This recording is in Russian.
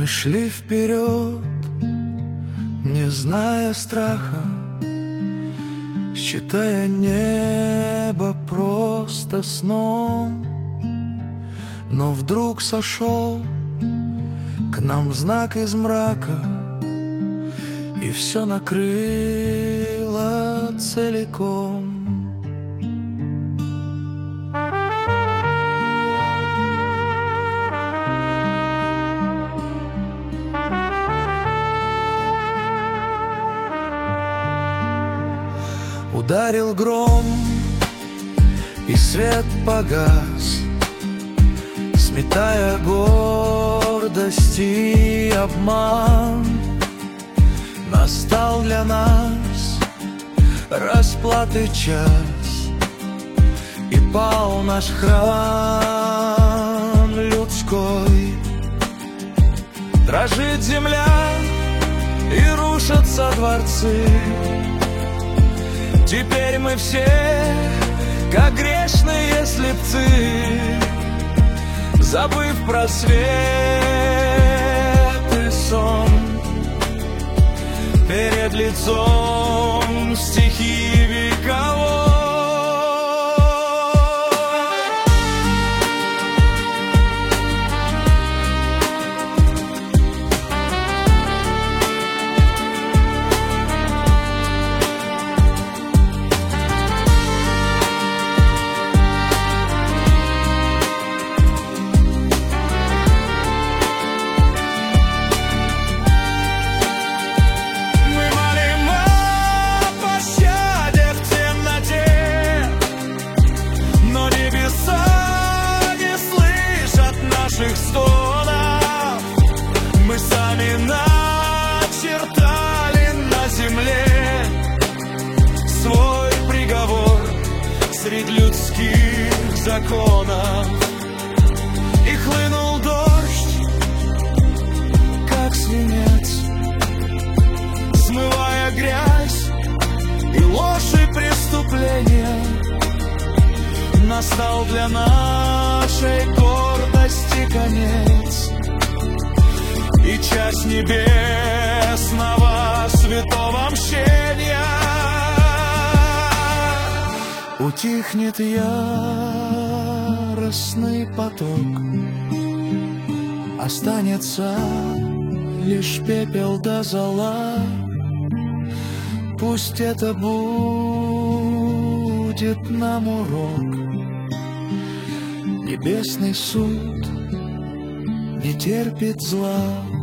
шли вперед, не зная страха, считая небо просто сном. Но вдруг сошел к нам знак из мрака, и все накрыло целиком. Ударил гром, и свет погас, сметая гордость и обман. Настал для нас расплаты час, и пал наш храм людской. Дрожит земля, и рушатся дворцы. Теперь мы все, как грешные слепцы, забыв про свет и сон, перед лицом стихии вековой. Стонов мы сами начертали на земле свой приговор среди людских законов. И хлынул дождь, как свинец, смывая грязь и ложь и преступления. Настал для нашей гордости конец, и часть небесного святого мщения. Утихнет яростный поток, останется лишь пепел да зола. Пусть это будет нам урок. Небесный суд не терпит зла.